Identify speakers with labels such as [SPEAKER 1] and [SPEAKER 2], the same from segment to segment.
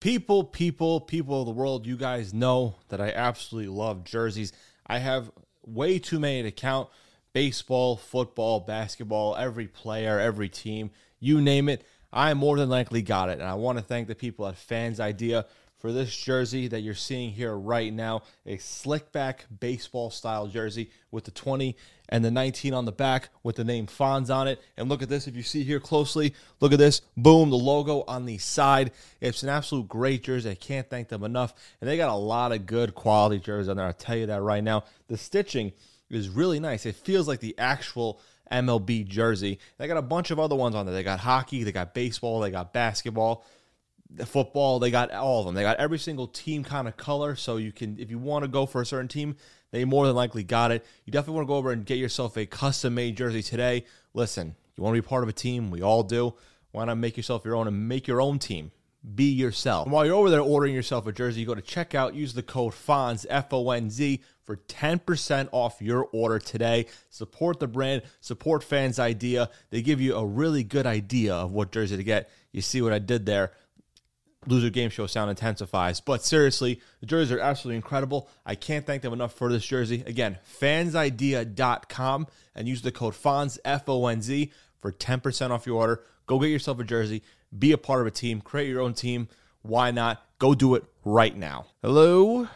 [SPEAKER 1] People of the world, you guys know that I absolutely love jerseys. I have way too many to count. Baseball, football, basketball, every player, every team, you name it, I more than likely got it. And I want to thank the people at Fans Idea for this jersey that you're seeing here right now, a slick back baseball style jersey with the 20 and the 19 on the back with the name Fonz on it. And look at this, if you see here closely, look at this, boom, the logo on the side. It's an absolute great jersey. I can't thank them enough. And they got a lot of good quality jerseys on there, I'll tell you that right now. The stitching is really nice. It feels like the actual MLB jersey. They got a bunch of other ones on there. They got hockey, they got baseball, they got basketball, football, they got all of them. They got every single team kind of color, so you can, if you want to go for a certain team, they more than likely got it. You definitely want to go over and get yourself a custom-made jersey today. Listen, you want to be part of a team? We all do. Why not make yourself your own and make your own team? Be yourself. And while you're over there ordering yourself a jersey, you go to checkout, use the code FONZ, F-O-N-Z, for 10% off your order today. Support the brand, support Fans Idea. They give you a really good idea of what jersey to get. You see what I did there? Loser Game Show sound intensifies. But seriously, the jerseys are absolutely incredible. I can't thank them enough for this jersey. Again, fansidea.com and use the code FONZ, F-O-N-Z, for 10% off your order. Go get yourself a jersey. Be a part of a team. Create your own team. Why not? Go do it right now. Hello.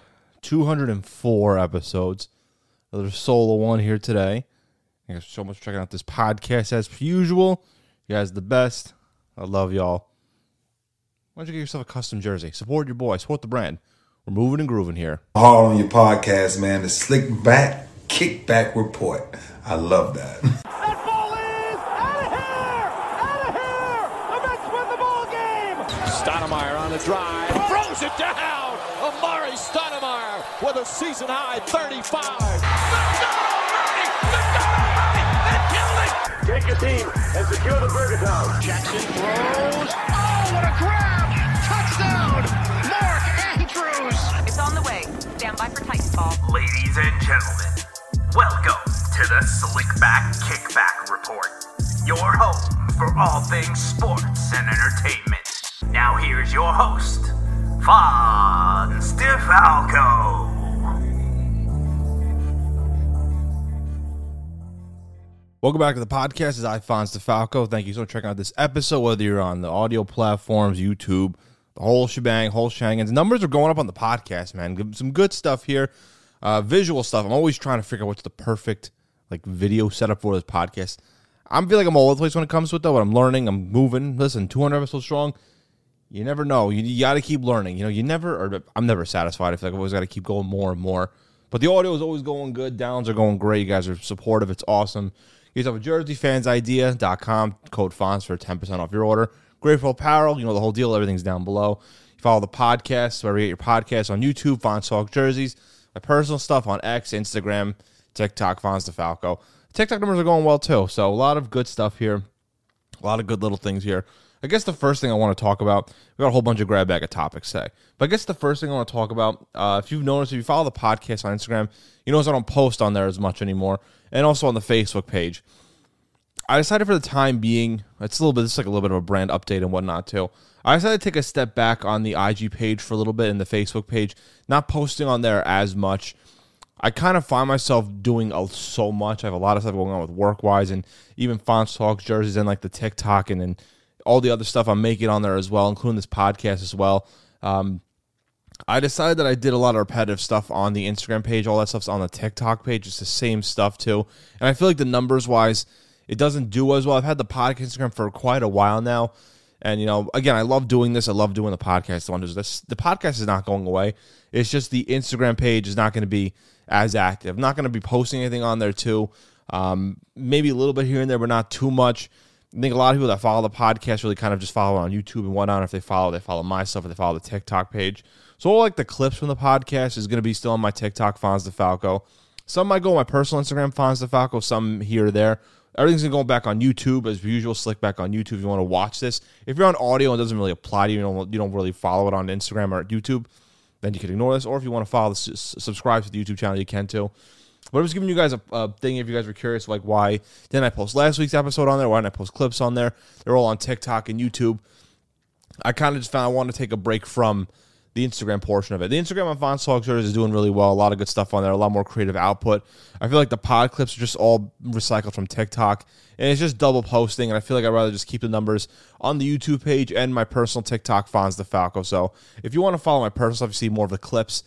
[SPEAKER 1] 204 episodes. Another solo one here today. Thank you so much for checking out this podcast as per usual. You guys are the best. I love y'all. Why don't you get yourself a custom jersey? Support your boy. Support the brand. We're moving and grooving here.
[SPEAKER 2] Hard on your podcast, man. The Slick Back Kickback Report. I love that.
[SPEAKER 3] That ball is out of here! Out of here! The Mets win the ball game!
[SPEAKER 4] Stoudemire on the drive. Throws it down! Amari Stoudemire with a season-high 35.
[SPEAKER 3] Take a team and secure the Bergeron. Jackson throws. Oh, what a grab! Touchdown! Mark Andrews!
[SPEAKER 5] It's on the way. Stand by for Titanfall.
[SPEAKER 6] Ladies and gentlemen, welcome to the Slickback Kickback Report, your home for all things sports and entertainment. Now here's your host, Fonz DeFalco.
[SPEAKER 1] Welcome back to the podcast. It's I, Fonz DeFalco. Thank you so much for checking out this episode, whether you're on the audio platforms, YouTube, the whole shebang, whole shenanigans. Numbers are going up on the podcast, man. Some good stuff here. Visual stuff. I'm always trying to figure out what's the perfect video setup for this podcast. I feel like I'm all over the place when it comes to it, though, but I'm learning. I'm moving. Listen, 200 episodes strong. You never know. You got to keep learning. I'm never satisfied. I feel like I've always got to keep going more and more. But the audio is always going good. Downs are going great. You guys are supportive. It's awesome. Get yourself a jersey, fansidea.com, code FONZ for 10% off your order. Grateful Apparel, the whole deal. Everything's down below. You follow the podcast, wherever you get your podcasts, on YouTube, Fonz Talk Jerseys. My personal stuff on X, Instagram, TikTok, Fonz DeFalco. TikTok numbers are going well, too. So a lot of good stuff here. A lot of good little things here. I guess the first thing I want to talk about, we got a whole bunch of grab bag of topics today. But I guess the first thing I want to talk about, if you've noticed, if you follow the podcast on Instagram, you notice I don't post on there as much anymore. And also on the Facebook page. I decided for the time being, this is like a little bit of a brand update and whatnot too. I decided to take a step back on the IG page for a little bit and the Facebook page, not posting on there as much. I kind of find myself doing so much. I have a lot of stuff going on with work-wise and even Fonz Talk jerseys and the TikTok and then all the other stuff I'm making on there as well, including this podcast as well. I decided that I did a lot of repetitive stuff on the Instagram page. All that stuff's on the TikTok page. It's the same stuff, too. And I feel like the numbers-wise, it doesn't do as well. I've had the podcast Instagram for quite a while now. And, again, I love doing this. I love doing the podcast. The podcast is not going away. It's just the Instagram page is not going to be as active. I'm not going to be posting anything on there, too. Maybe a little bit here and there, but not too much. I think a lot of people that follow the podcast really kind of just follow on YouTube and whatnot. If they follow my stuff, or they follow the TikTok page. So all the clips from the podcast is going to be still on my TikTok, Fonz DeFalco. Some might go on my personal Instagram, Fonz DeFalco, some here or there. Everything's going to go back on YouTube, as usual, Slick back on YouTube if you want to watch this. If you're on audio and it doesn't really apply to you, you don't really follow it on Instagram or YouTube, then you can ignore this. Or if you want to follow subscribe to the YouTube channel, you can too. But I was giving you guys a thing if you guys were curious, why didn't I post last week's episode on there? Why didn't I post clips on there? They're all on TikTok and YouTube. I kind of just found I wanted to take a break from the Instagram portion of it. The Instagram on Fonz Talk Shows is doing really well. A lot of good stuff on there, a lot more creative output. I feel like the pod clips are just all recycled from TikTok, and it's just double posting, and I feel like I'd rather just keep the numbers on the YouTube page and my personal TikTok, Fonz DeFalco. So if you want to follow my personal stuff, you see more of the clips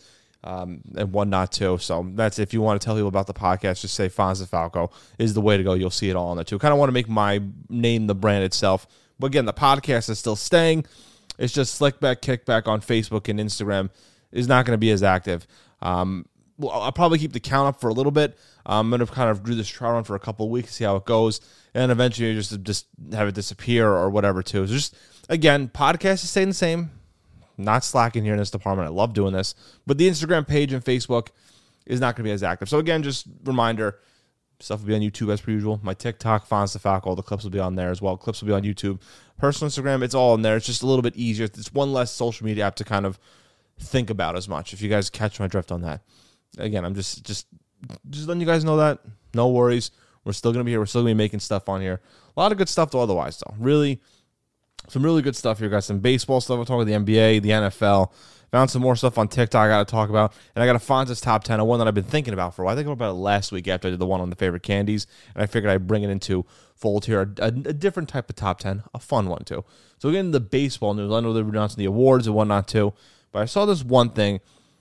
[SPEAKER 1] and whatnot too. So that's, if you want to tell people about the podcast, just say Fonz DeFalco is the way to go. You'll see it all on there too. Kind of want to make my name the brand itself. But again, the podcast is still staying. It's just Slickback Kickback on Facebook and Instagram is not going to be as active. Well, I'll probably keep the count up for a little bit. I'm going to kind of do this trial run for a couple of weeks, see how it goes, and eventually just have it disappear or whatever too. So just, again, podcast is staying the same. Not slacking here in this department. I love doing this. But the Instagram page and Facebook is not going to be as active. So again, just reminder, stuff will be on YouTube as per usual. My TikTok, Fonz DeFalco, all the clips will be on there as well. Clips will be on YouTube. Personal Instagram, it's all in there. It's just a little bit easier. It's one less social media app to kind of think about as much, if you guys catch my drift on that. Again, I'm just letting you guys know that. No worries. We're still going to be here. We're still going to be making stuff on here. A lot of good stuff, though, otherwise, though. Really, some really good stuff here, guys. Some baseball stuff. We're talking about the NBA, the NFL. Found some more stuff on TikTok I got to talk about. And I got a Fonz's Top 10, one that I've been thinking about for a while. I think about it last week after I did the one on the favorite candies. And I figured I'd bring it into fold here. A different type of top 10. A fun one, too. So again, the baseball news. I know they're announcing the awards and whatnot, too. But I saw this one thing.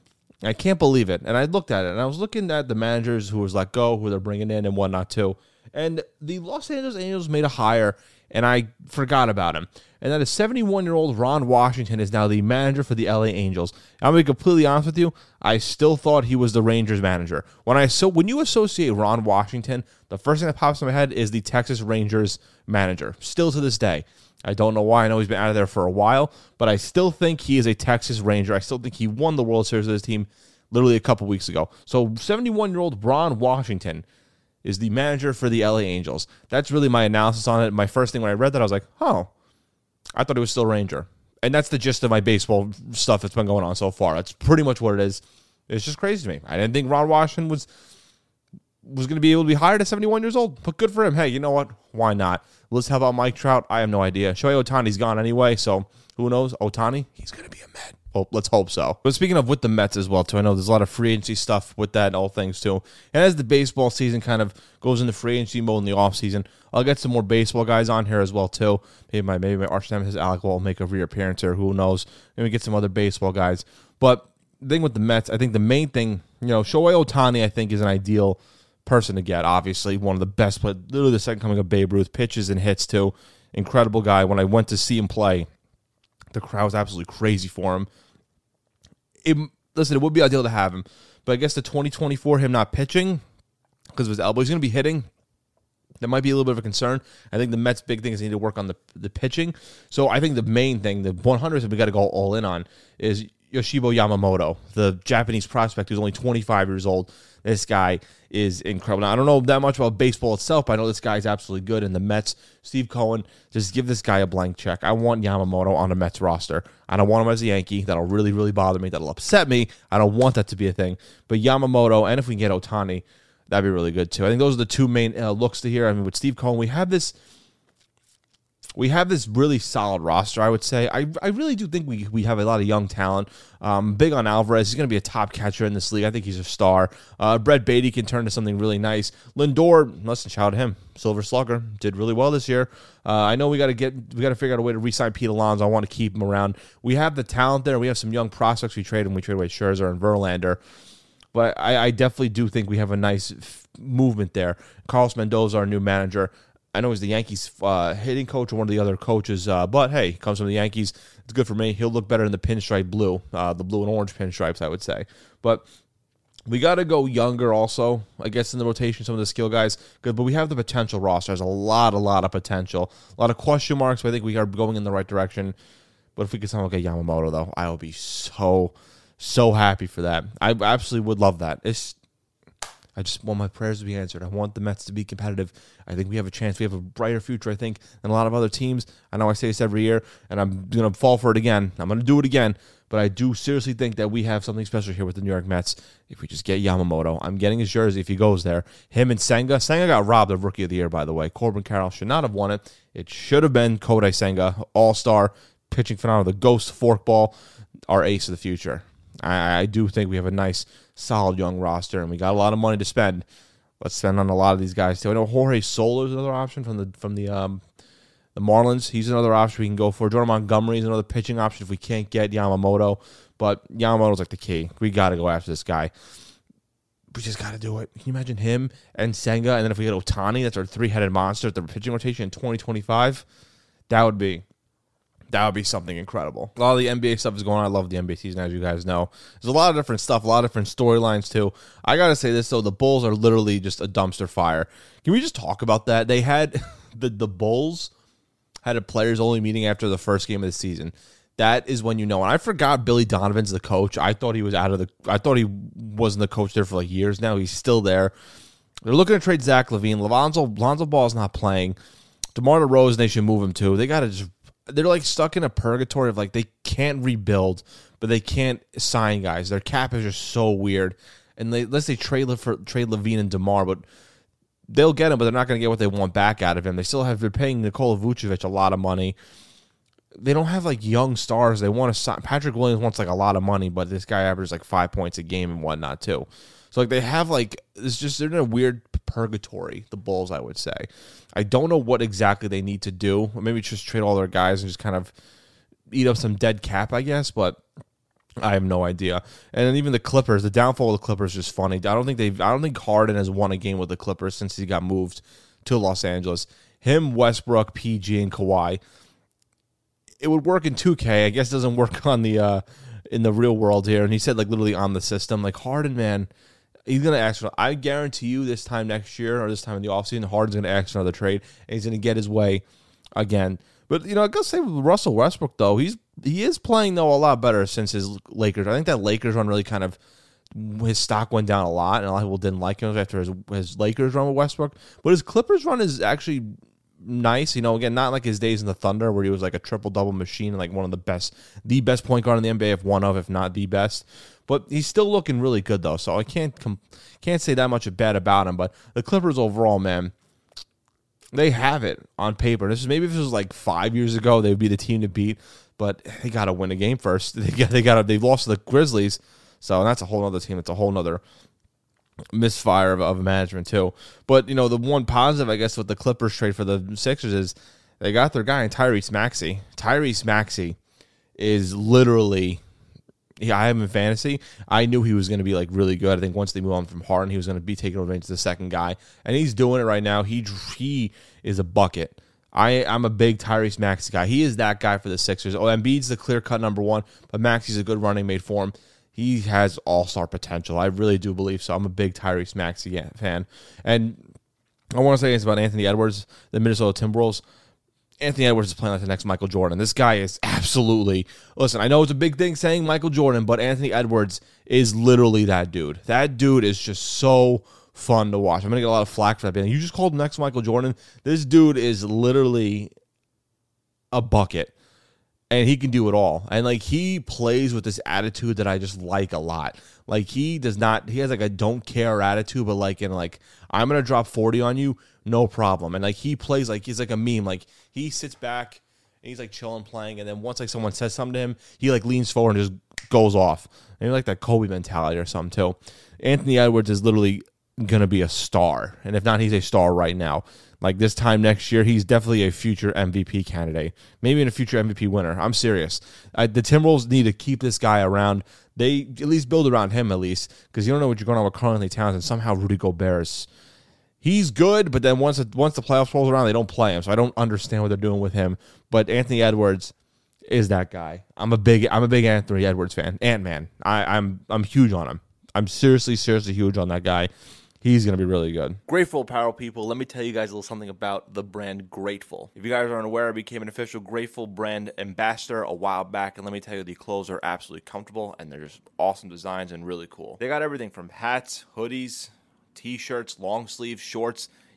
[SPEAKER 1] I can't believe it. And I looked at it. And I was looking at the managers who was let go, who they're bringing in and whatnot, too. And the Los Angeles Angels made a hire, and I forgot about him. And that is 71-year-old Ron Washington is now the manager for the LA Angels. I'm going to be completely honest with you. I still thought he was the Rangers manager. When you associate Ron Washington, the first thing that pops in my head is the Texas Rangers manager. Still to this day. I don't know why. I know he's been out of there for a while, but I still think he is a Texas Ranger. I still think he won the World Series with his team literally a couple weeks ago. So 71-year-old Ron Washington is the manager for the LA Angels. That's really my analysis on it. My first thing when I read that, I was like, oh, I thought he was still Ranger. And that's the gist of my baseball stuff that's been going on so far. That's pretty much what it is. It's just crazy to me. I didn't think Ron Washington was going to be able to be hired at 71 years old. But good for him. Hey, you know what? Why not? Let's have about Mike Trout. I have no idea. Shohei Ohtani's gone anyway, so who knows? Ohtani, he's going to be a Met. Let's hope so. But speaking of with the Mets as well, too, I know there's a lot of free agency stuff with that and all things, too. And as the baseball season kind of goes into free agency mode in the offseason, I'll get some more baseball guys on here as well, too. Maybe my arch nemesis Alec will make a reappearance here. Who knows? Maybe get some other baseball guys. But the thing with the Mets, I think the main thing, Shohei Ohtani, I think, is an ideal person to get. Obviously, one of the best players, literally the second coming of Babe Ruth, pitches and hits, too. Incredible guy. When I went to see him play, the crowd was absolutely crazy for him. It would be ideal to have him, but I guess the 2024 him not pitching because of his elbow, he's going to be hitting. That might be a little bit of a concern. I think the Mets' big thing is they need to work on the pitching. So I think the main thing, the 100s that we got to go all in on, is Yoshiro Yamamoto, the Japanese prospect who's only 25 years old. This guy is incredible. Now, I don't know that much about baseball itself, but I know this guy is absolutely good. And the Mets, Steve Cohen, just give this guy a blank check. I want Yamamoto on the Mets roster. I don't want him as a Yankee. That'll really, really bother me. That'll upset me. I don't want that to be a thing. But Yamamoto, and if we can get Ohtani, that'd be really good too. I think those are the two main looks to here. I mean, with Steve Cohen, we have this really solid roster, I would say. I really do think we have a lot of young talent. Big on Alvarez. He's going to be a top catcher in this league. I think he's a star. Brett Beatty can turn to something really nice. Lindor, listen, shout out to him. Silver Slugger. Did really well this year. I know we got to figure out a way to re-sign Pete Alonso. I want to keep him around. We have the talent there. We have some young prospects we trade away Scherzer and Verlander. But I definitely do think we have a nice movement there. Carlos Mendoza, our new manager. I know he's the Yankees hitting coach or one of the other coaches, but hey, he comes from the Yankees. It's good for me. He'll look better in the pinstripe blue, the blue and orange pinstripes, I would say. But we got to go younger also, I guess, in the rotation, some of the skill guys. Good, but we have the potential roster. There's a lot of potential. A lot of question marks, but I think we are going in the right direction. But if we could somehow get Yamamoto, though, I would be so happy for that. I absolutely would love that. I just want my prayers to be answered. I want the Mets to be competitive. I think we have a chance. We have a brighter future, I think, than a lot of other teams. I know I say this every year, and I'm going to fall for it again. I'm going to do it again. But I do seriously think that we have something special here with the New York Mets if we just get Yamamoto. I'm getting his jersey if he goes there. Him and Senga. Senga got robbed of Rookie of the Year, by the way. Corbin Carroll should not have won it. It should have been Kodai Senga, all-star. pitching phenomenal. The ghost forkball, our ace of the future. I do think we have a nice, solid young roster, and we got a lot of money to spend. Let's spend on a lot of these guys too. I know Jorge Soler is another option from the Marlins. He's another option we can go for. Jordan Montgomery is another pitching option if we can't get Yamamoto. But Yamamoto's like the key. We got to go after this guy. We just got to do it. Can you imagine him and Senga? And then if we get Ohtani, that's our three-headed monster at the pitching rotation in 2025. That would be something incredible. A lot of the NBA stuff is going on. I love the NBA season, as you guys know. There's a lot of different stuff, a lot of different storylines, too. I got to say this, though. The Bulls are literally just a dumpster fire. Can we just talk about that? They had the Bulls had a players-only meeting after the first game of the season. That is when you know. And I forgot Billy Donovan's the coach. I thought he was I thought he wasn't the coach there for like years now. He's still there. They're looking to trade Zach LaVine. Lonzo Ball's not playing. DeMar DeRozan, they should move him to. They got to just. They're like stuck in a purgatory of like they can't rebuild, but they can't sign guys. Their cap is just so weird. And let's say trade LaVine and DeMar, but they'll get him, but they're not going to get what they want back out of him. They're paying Nikola Vucevic a lot of money. They don't have like young stars. They want to sign. Patrick Williams wants like a lot of money, but this guy averages like 5 points a game and whatnot too. So like they have like they're in a weird purgatory. The Bulls, I would say. I don't know what exactly they need to do. Or maybe just trade all their guys and just kind of eat up some dead cap, I guess. But I have no idea. And then even the Clippers, the downfall of the Clippers is just funny. I don't think Harden has won a game with the Clippers since he got moved to Los Angeles. Him, Westbrook, PG, and Kawhi. It would work in 2K. I guess it doesn't work on the in the real world here. And he said like literally on the system, like Harden, man, he's gonna ask for. I guarantee you, this time next year or this time in the offseason, Harden's gonna ask for another trade, and he's gonna get his way again. But I gotta say with Russell Westbrook though, he is playing though a lot better since his Lakers. I think that Lakers run really kind of his stock went down a lot, and a lot of people didn't like him after his Lakers run with Westbrook. But his Clippers run is actually nice, again, not like his days in the Thunder where he was like a triple-double machine and like one of the best point guard in the NBA, if not the best. But he's still looking really good though, so I can't say that much bad about him. But the Clippers overall, man, they have it on paper. Maybe if this was like 5 years ago, they would be the team to beat. But they got to win a game first. They've lost to the Grizzlies, so that's a whole other team. It's a whole other misfire of management too. But the one positive, I guess, with the Clippers trade for the Sixers is they got their guy in Tyrese Maxey. Tyrese Maxey is literally, I have him in fantasy. I knew he was going to be like really good. I think once they move on from Harden, he was going to be taking advantage of the second guy, and he's doing it right now. He is a bucket. I'm a big Tyrese Maxey guy. He is that guy for the Sixers. Embiid's the clear-cut number one, but Maxey's a good running mate for him. He has all-star potential. I really do believe so. I'm a big Tyrese Maxey fan. And I want to say this about Anthony Edwards, the Minnesota Timberwolves. Anthony Edwards is playing like the next Michael Jordan. This guy is absolutely... Listen, I know it's a big thing saying Michael Jordan, but Anthony Edwards is literally that dude. That dude is just so fun to watch. I'm going to get a lot of flack for that being, you just called him next Michael Jordan? This dude is literally a bucket. And he can do it all. And, he plays with this attitude that I just like a lot. He has a don't care attitude, but, I'm going to drop 40 on you, no problem. And, he plays he's like a meme. He sits back, and he's, chilling, playing. And then once, someone says something to him, he, leans forward and just goes off. Maybe, that Kobe mentality or something, too. Anthony Edwards is literally going to be a star. And if not, he's a star right now. This time next year, he's definitely a future MVP candidate. Maybe in a future MVP winner. I'm serious. The Timberwolves need to keep this guy around. They at least build around him, at least. Because you don't know what you're going on with Karl-Anthony Towns. And somehow Rudy Gobert he's good, but then once the playoffs rolls around, they don't play him. So I don't understand what they're doing with him. But Anthony Edwards is that guy. I'm a big Anthony Edwards fan. Ant-Man. I'm huge on him. I'm seriously huge on that guy. He's going to be really good. Grateful apparel people, let me tell you guys a little something about the brand Grateful. If you guys aren't aware, I became an official Grateful brand ambassador a while back, and let me tell you, the clothes are absolutely comfortable, and they're just awesome designs and really cool. They got everything from hats, hoodies, t-shirts, long sleeves, shorts,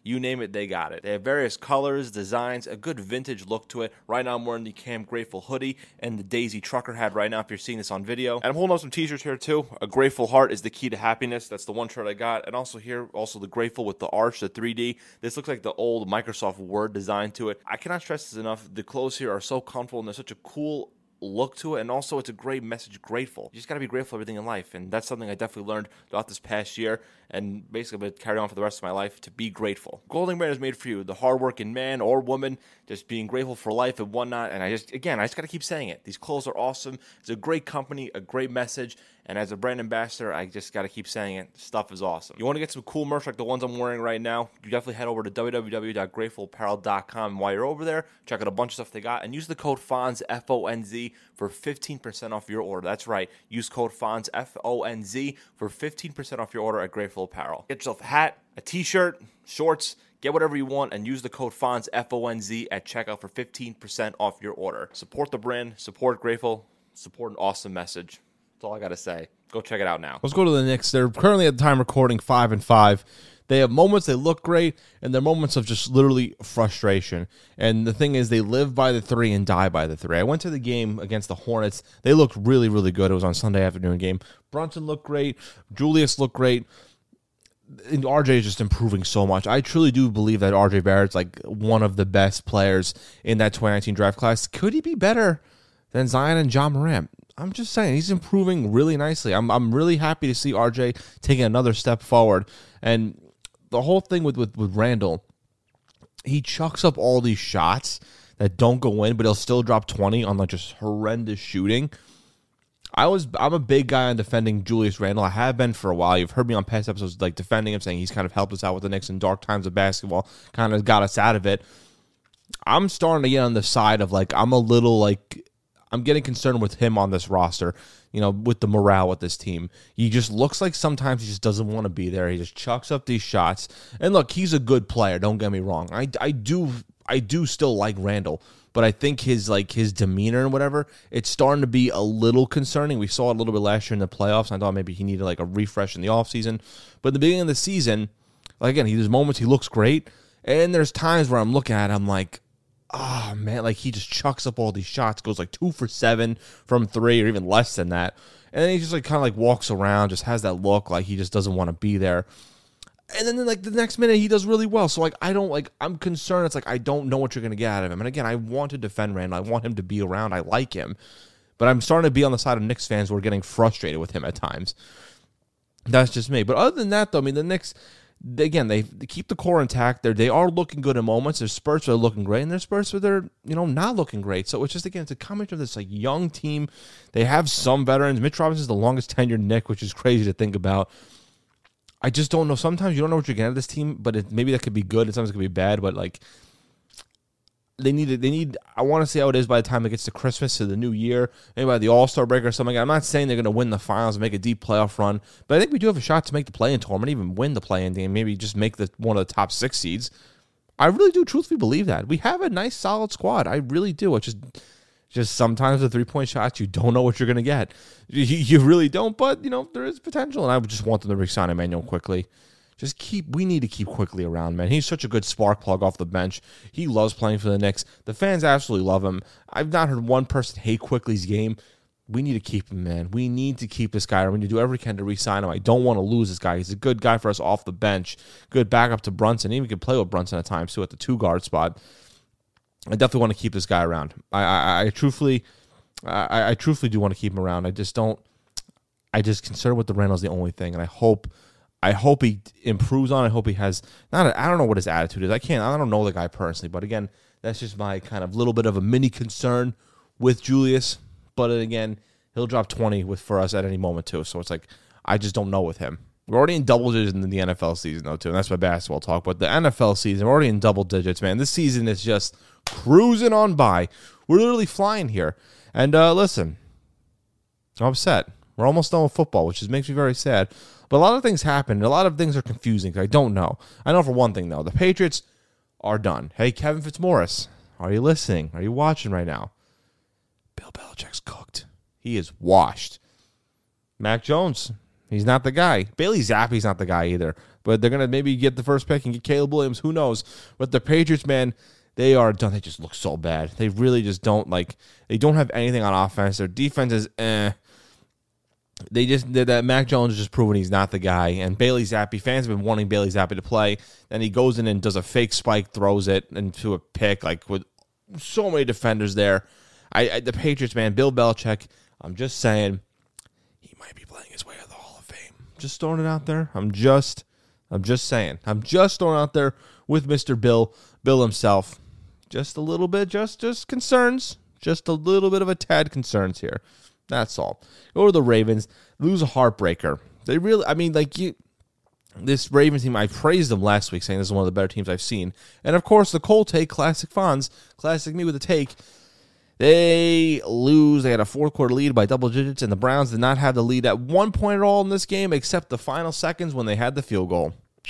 [SPEAKER 1] You name it, they got it. They have various colors, designs, a good vintage look to it. Right now I'm wearing the Camp Grateful hoodie and the Daisy Trucker hat right now if you're seeing this on video. And I'm holding up some t-shirts here too. A grateful heart is the key to happiness. That's the one shirt I got. And also here, also the grateful with the arch, the 3D. This looks like the old Microsoft Word design to it. I cannot stress this enough. The clothes here are so comfortable and they're such a cool look to it, and also it's a great message, grateful. You just got to be grateful for everything in life, and that's something I definitely learned throughout this past year, and basically I'm going to carry on for the rest of my life, to be grateful. Golding Brand is made for you, the hardworking man or woman, just being grateful for life and whatnot, and I just got to keep saying it. These clothes are awesome. It's a great company, a great message, and as a brand ambassador, I just got to keep saying it. Stuff is awesome. You want to get some cool merch like the ones I'm wearing right now, you definitely head over to www.gratefulapparel.com, and while you're over there, check out a bunch of stuff they got, and use the code FONZ, F-O-N-Z, for 15% off your order. That's right. Use code FONZ, F-O-N-Z, for 15% off your order at Grateful Apparel. Get yourself a hat, a t-shirt, shorts, get whatever you want, and use the code FONZ, F-O-N-Z, at checkout for 15% off your order. Support the brand, support Grateful, support an awesome message. That's all I got to say. Go check it out now. Let's go to the Knicks. They're currently at the time recording 5-5. They have moments, they look great, and they're moments of just literally frustration. And the thing is, they live by the 3 and die by the 3. I went to the game against the Hornets. They looked really, really good. It was on Sunday afternoon game. Brunson looked great. Julius looked great. And RJ is just improving so much. I truly do believe that RJ Barrett's like one of the best players in that 2019 draft class. Could he be better than Zion and John Morant? I'm just saying, he's improving really nicely. I'm really happy to see RJ taking another step forward. And the whole thing with Randall, he chucks up all these shots that don't go in, but he'll still drop 20 on like just horrendous shooting. I'm a big guy on defending Julius Randle. I have been for a while. You've heard me on past episodes like defending him, saying he's kind of helped us out with the Knicks in dark times of basketball, kind of got us out of it. I'm starting to get on the side of like I'm getting concerned with him on this roster, with the morale with this team. He just looks like sometimes he just doesn't want to be there. He just chucks up these shots. And look, he's a good player. Don't get me wrong. I do still like Randall, but I think his demeanor and whatever, it's starting to be a little concerning. We saw it a little bit last year in the playoffs. I thought maybe he needed like a refresh in the offseason. But at the beginning of the season, again, there's moments he looks great, and there's times where I'm looking at him like, oh, man, like he just chucks up all these shots, goes like 2 for 7 from 3 or even less than that. And then he just like kind of like walks around, just has that look like he just doesn't want to be there. And then like the next minute he does really well. So like I'm concerned. It's like I don't know what you're going to get out of him. And again, I want to defend Randall. I want him to be around. I like him. But I'm starting to be on the side of Knicks fans who are getting frustrated with him at times. That's just me. But other than that, though, I mean, the Knicks, again, they keep the core intact. They are looking good in moments. There's spurts where they're looking great, and there's spurts where they're not looking great. So it's just, again, it's a combination of this like young team. They have some veterans. Mitch Robinson is the longest tenured Knick, which is crazy to think about. I just don't know. Sometimes you don't know what you're getting out of this team, but maybe that could be good, and sometimes it could be bad. But like they need. I want to see how it is by the time it gets to Christmas, to the new year, maybe by the All-Star break or something. I'm not saying they're going to win the finals and make a deep playoff run, but I think we do have a shot to make the play-in tournament, even win the play-in game, maybe just make one of the top 6 seeds. I really do truthfully believe that. We have a nice, solid squad. I really do. It's just sometimes the 3-point shots, you don't know what you're going to get. You really don't, but, there is potential, and I just want them to re-sign Emmanuel quickly. We need to keep Quickly around, man. He's such a good spark plug off the bench. He loves playing for the Knicks. The fans absolutely love him. I've not heard one person hate Quickly's game. We need to keep him, man. We need to keep this guy. We need to do everything we can to re-sign him. I don't want to lose this guy. He's a good guy for us off the bench. Good backup to Brunson. Even could play with Brunson at times, too, at the 2-guard spot. I definitely want to keep this guy around. I truthfully do want to keep him around. I just concerned with the Randall's the only thing, and I hope he improves on it. I hope he has I don't know what his attitude is. I don't know the guy personally, but again, that's just my kind of little bit of a mini concern with Julius. But again, he'll drop 20 for us at any moment too. So it's like I just don't know with him. We're already in double digits in the NFL season though too, and that's my basketball talk. But the NFL season, we're already in double digits, man. This season is just cruising on by. We're literally flying here. And listen, I'm upset. We're almost done with football, which makes me very sad. But a lot of things happen. A lot of things are confusing. I don't know. I know for one thing, though. The Patriots are done. Hey, Kevin Fitzmaurice, are you listening? Are you watching right now? Bill Belichick's cooked. He is washed. Mac Jones, He's not the guy. Bailey Zappe's not the guy either. But they're going to maybe get the first pick and get Caleb Williams. Who knows? But the Patriots, man, they are done. They just look so bad. They really just don't they don't have anything on offense. Their defense is that Mac Jones is just proving he's not the guy. And Bailey Zappe, fans have been wanting Bailey Zappe to play. Then he goes in and does a fake spike, throws it into a pick, with so many defenders there. The Patriots, man, Bill Belichick, I'm just saying, he might be playing his way to the Hall of Fame. Just throwing it out there. I'm just saying. I'm just throwing it out there with Mr. Bill himself. Just a little bit, just concerns. Just a little bit of a tad concerns here. That's all. Go to the Ravens. Lose a heartbreaker. They really, this Ravens team, I praised them last week, saying this is one of the better teams I've seen. And, of course, the Cole take, classic Fonz, classic me with a take. They lose. They had a fourth-quarter lead by double digits, and the Browns did not have the lead at one point at all in this game except the final seconds when they had the field goal.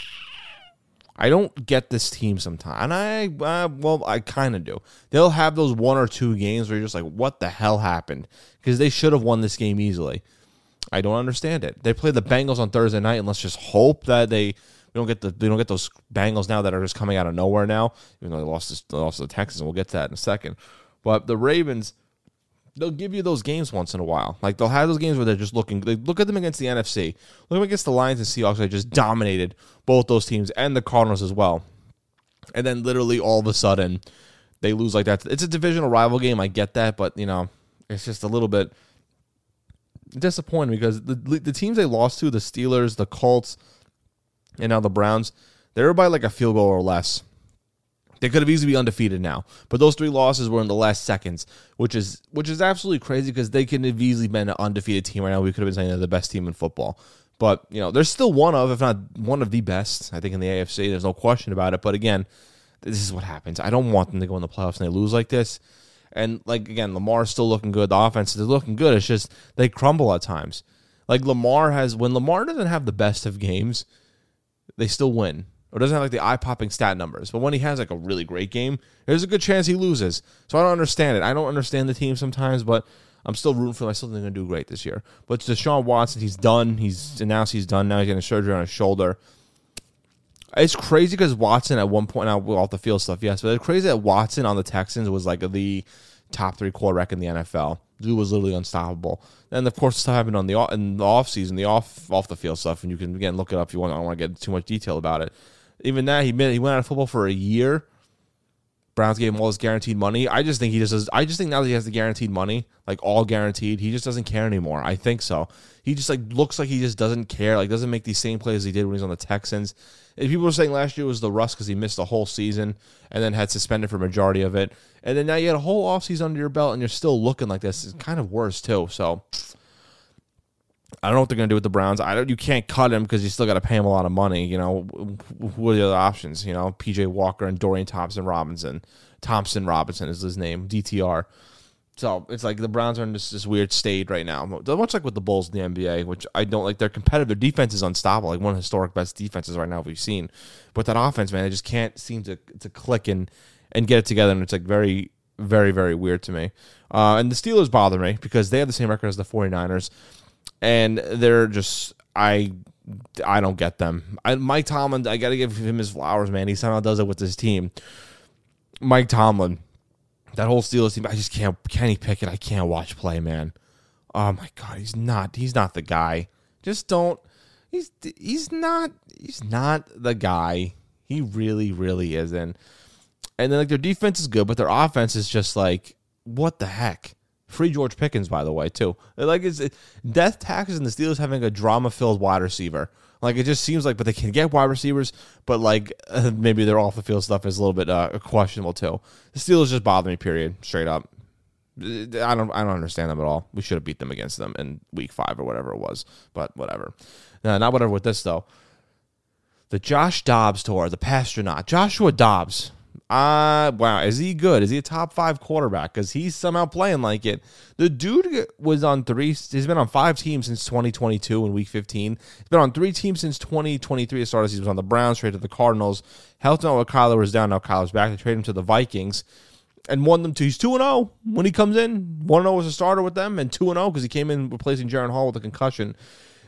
[SPEAKER 1] I don't get this team sometimes, and I kind of do. They'll have those one or two games where you're just like, what the hell happened? Because they should have won this game easily. I don't understand it. They play the Bengals on Thursday night, and let's just hope that we don't get those Bengals now that are just coming out of nowhere now, even though they lost to the Texans, and we'll get to that in a second. But the Ravens, they'll give you those games once in a while. They'll have those games where they're just looking. Look at them against the NFC. Look at them against the Lions and Seahawks. They just dominated both those teams and the Cardinals as well. And then literally all of a sudden, they lose like that. It's a divisional rival game. I get that. But, it's just a little bit disappointing because the teams they lost to, the Steelers, the Colts, and now the Browns, they were by a field goal or less. They could have easily been undefeated now, but those three losses were in the last seconds, which is absolutely crazy because they could have easily been an undefeated team right now. We could have been saying they're the best team in football, but they're still one of, if not one of the best, I think, in the AFC. There's no question about it. But again, this is what happens. I don't want them to go in the playoffs and they lose like this. And again, Lamar's still looking good. The offense is looking good. It's just they crumble at times. When Lamar doesn't have the best of games, they still win. Or doesn't have the eye-popping stat numbers. But when he has a really great game, there's a good chance he loses. So I don't understand it. I don't understand the team sometimes, but I'm still rooting for them. I still think they're going to do great this year. But Deshaun Watson, he's done. He's announced he's done. Now he's getting surgery on his shoulder. It's crazy because Watson at one point, now off the field stuff, yes, but it's crazy that Watson on the Texans was the top 3 quarterback in the NFL. Dude was literally unstoppable. Then, of course, stuff happened in the offseason, the off the field stuff, and you can, again, look it up if you want. I don't want to get too much detail about it. Even that, he went out of football for a year. Browns gave him all his guaranteed money. I just think now that he has the guaranteed money, all guaranteed, he just doesn't care anymore. I think so. He just looks like he just doesn't care. Doesn't make these same plays he did when he was on the Texans. And people were saying last year was the rust because he missed the whole season and then had suspended for a majority of it. And then now you had a whole offseason under your belt and you're still looking like this. It's kind of worse too. So I don't know what they're going to do with the Browns. You can't cut him because you still got to pay him a lot of money. What are the other options? P.J. Walker and Dorian Thompson-Robinson. Thompson-Robinson is his name, DTR. So it's the Browns are in this weird state right now. Much like with the Bulls in the NBA, which I don't like. Their competitive. Their defense is unstoppable. One of the historic best defenses right now we've seen. But that offense, man, they just can't seem to click and get it together. And it's very, very, very weird to me. And the Steelers bother me because they have the same record as the 49ers. And they're just, I don't get them. Mike Tomlin, I got to give him his flowers, man. He somehow does it with his team. Mike Tomlin, that whole Steelers team, I just can't. Kenny Pickett, I can't watch play, man. Oh my God, he's not the guy. Just don't. He's not the guy. He really, really isn't. And then their defense is good, but their offense is just what the heck. Free George Pickens, by the way, too. It's death taxes and the Steelers having a drama-filled wide receiver. It just seems but they can get wide receivers, but maybe their off-the-field stuff is a little bit questionable too. The Steelers just bother me, period, straight up. I don't understand them at all. We should have beat them against them in week 5 or whatever it was, but whatever. Not whatever with this, though. The Josh Dobbs tour, the Pastronaut. Joshua Dobbs. Wow, is he good? Is he a top 5 quarterback? Because he's somehow playing like it. The dude was on 3. He's been on 5 teams since 2022 in Week 15. He's been on 3 teams since 2023. As started, he was on the Browns, traded to the Cardinals. Helped out when Kyler was down. Now Kyler's back. They traded him to the Vikings and won them. He's 2-0 when he comes in. 1-0 as a starter with them, and 2-0 because he came in replacing Jaron Hall with a concussion.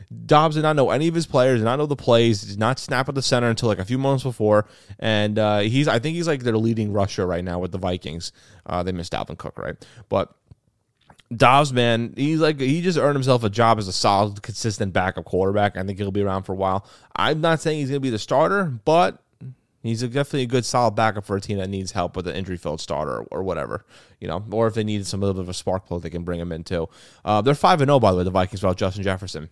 [SPEAKER 1] Dobbs did not know any of his players, did not know the plays, did not snap at the center until like a few moments before. And I think he's like their leading rusher right now with the Vikings. They missed Dalvin Cook, right? But Dobbs, man, he just earned himself a job as a solid, consistent backup quarterback. I think he'll be around for a while. I'm not saying he's going to be the starter, but he's definitely a good, solid backup for a team that needs help with an injury-filled starter or whatever, or if they need some little bit of a spark plug, they can bring him in too. They're 5-0, by the way, the Vikings, without Justin Jefferson.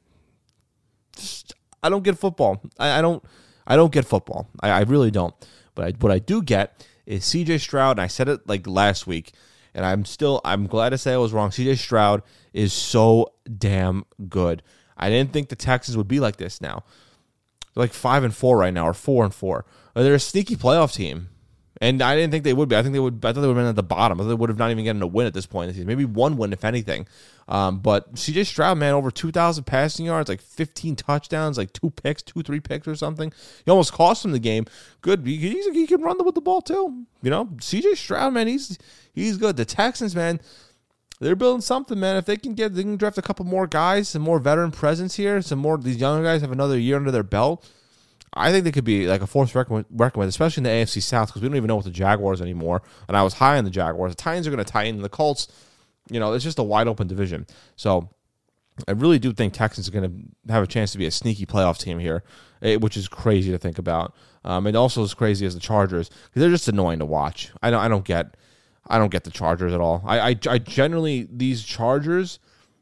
[SPEAKER 1] I don't get football. I don't get football. I really don't. But what I do get is CJ Stroud, and I said it like last week, and I'm glad to say I was wrong. CJ Stroud is so damn good. I didn't think the Texans would be like this now. They're like 5-4 right now, or 4-4. They're a sneaky playoff team, and I didn't think they would be. I thought they would have been at the bottom. I thought they would have not even gotten a win at this point in the season. Maybe one win, if anything. But CJ Stroud, man, over 2,000 passing yards, like 15 touchdowns, like 3 picks or something. He almost cost him the game. Good. He can run with the ball too. CJ Stroud, man, he's good. The Texans, man, they're building something, man. If they can draft a couple more guys, some more veteran presence here, some more these younger guys have another year under their belt. I think they could be like a force reckon with, especially in the AFC South, because we don't even know what the Jaguars anymore. And I was high on the Jaguars. The Titans are going to tighten. The Colts, it's just a wide open division. So I really do think Texans are going to have a chance to be a sneaky playoff team here, which is crazy to think about. And also as crazy as the Chargers, because they're just annoying to watch. I don't get the Chargers at all. I generally, these Chargers,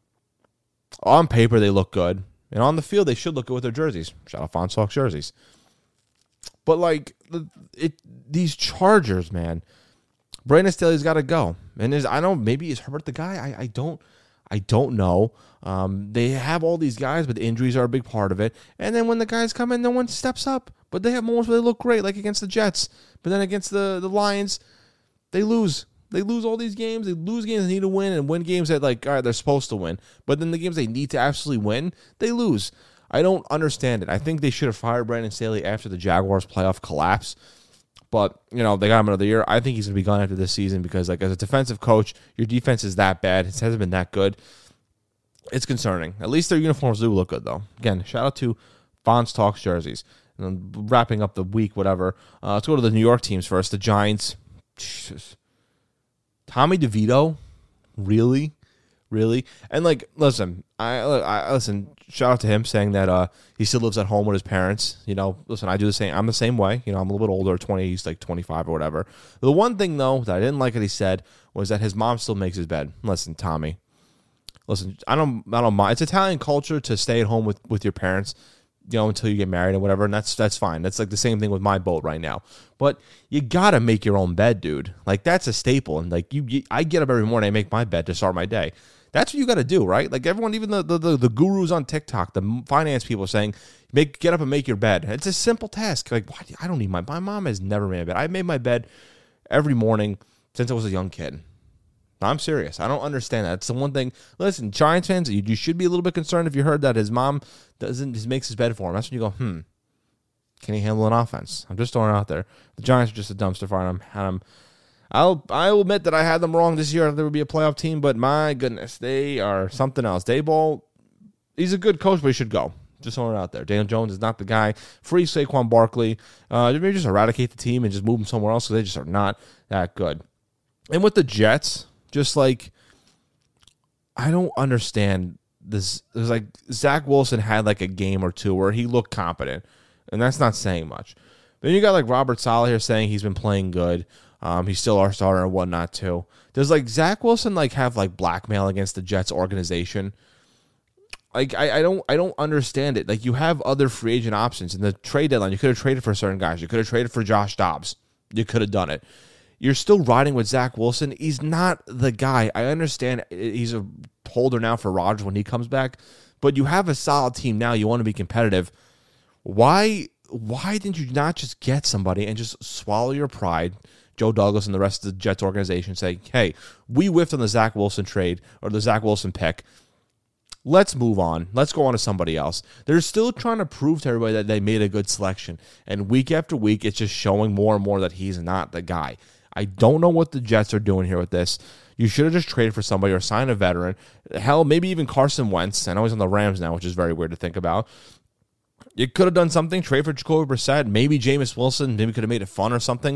[SPEAKER 1] on paper, they look good. And on the field, they should look good with their jerseys. Shout out Fonz Hawks jerseys. But, these Chargers, man, Brandon Staley's got to go. And maybe is Herbert the guy? I don't know. They have all these guys, but the injuries are a big part of it. And then when the guys come in, no one steps up. But they have moments where they look great, like against the Jets. But then against the Lions, they lose. They lose all these games. They lose games they need to win and win games that, all right, they're supposed to win. But then the games they need to absolutely win, they lose. I don't understand it. I think they should have fired Brandon Staley after the Jaguars playoff collapse. But, they got him another year. I think he's going to be gone after this season because, as a defensive coach, your defense is that bad. It hasn't been that good. It's concerning. At least their uniforms do look good, though. Again, shout out to Fonz Talks jerseys. And then wrapping up the week, whatever. Let's go to the New York teams first. The Giants. Jesus. Tommy DeVito, really? And listen, I listen. Shout out to him saying that he still lives at home with his parents. Listen, I do the same. I'm the same way. I'm a little bit older, 20. He's like 25 or whatever. The one thing though that I didn't like that he said was that his mom still makes his bed. Listen, Tommy. Listen, I don't mind. It's Italian culture to stay at home with your parents. Until you get married and whatever, and that's fine. That's like the same thing with my boat right now. But you gotta make your own bed, dude. That's a staple. And I get up every morning, I make my bed to start my day. That's what you gotta do, right? Everyone, even the gurus on TikTok, the finance people saying, get up and make your bed. It's a simple task. Why? I don't need my mom has never made a bed. I made my bed every morning since I was a young kid. I'm serious. I don't understand that. It's the one thing. Listen, Giants fans, you should be a little bit concerned if you heard that his mom makes his bed for him. That's when you go, can he handle an offense? I'm just throwing it out there. The Giants are just a dumpster fire. I'll admit that I had them wrong this year. There would be a playoff team, but my goodness, they are something else. Daboll, he's a good coach, but he should go. Just throwing it out there. Daniel Jones is not the guy. Free Saquon Barkley. Maybe just eradicate the team and just move them somewhere else because they just are not that good. And with the Jets, I don't understand this. It was Zach Wilson had a game or two where he looked competent, and that's not saying much. Then you got Robert Saleh here saying he's been playing good. He's still our starter and whatnot too. Does Zach Wilson have blackmail against the Jets organization? I don't understand it. You have other free agent options in the trade deadline. You could have traded for certain guys. You could have traded for Josh Dobbs. You could have done it. You're still riding with Zach Wilson. He's not the guy. I understand he's a holder now for Rodgers when he comes back, but you have a solid team now. You want to be competitive. Why didn't you not just get somebody and just swallow your pride, Joe Douglas and the rest of the Jets organization, say, hey, we whiffed on the Zach Wilson trade or the Zach Wilson pick. Let's move on. Let's go on to somebody else. They're still trying to prove to everybody that they made a good selection, and week after week, it's just showing more and more that he's not the guy. I don't know what the Jets are doing here with this. You should have just traded for somebody or signed a veteran. Hell, maybe even Carson Wentz. I know he's on the Rams now, which is very weird to think about. You could have done something. Trade for Jacoby Brissett. Maybe Jameis Wilson. Maybe could have made it fun or something.